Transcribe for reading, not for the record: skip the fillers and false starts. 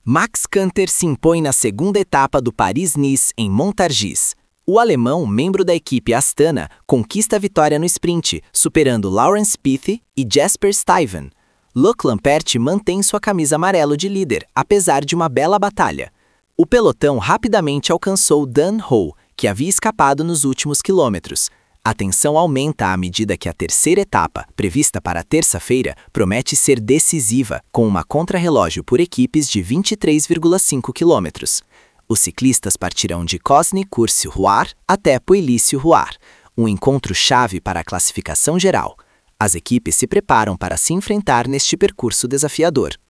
Max Canter se impõe na segunda etapa do Paris-Nice em Montargis. O alemão, membro da equipe Astana, conquista a vitória no sprint, superando Laurens Spithy e Jasper Stuyven. Luc Lampert mantém sua camisa amarelo de líder, apesar de uma bela batalha. O pelotão rapidamente alcançou Dan Ho, que havia escapado nos últimos quilômetros. A tensão aumenta à medida que a terceira etapa, prevista para terça-feira, promete ser decisiva, com uma contrarrelógio por equipes de 23,5 quilômetros. Os ciclistas partirão de Cosne-Cours-sur-Loire até Pouilly-sur-Loire, um encontro-chave para a classificação geral. As equipes se preparam para se enfrentar neste percurso desafiador.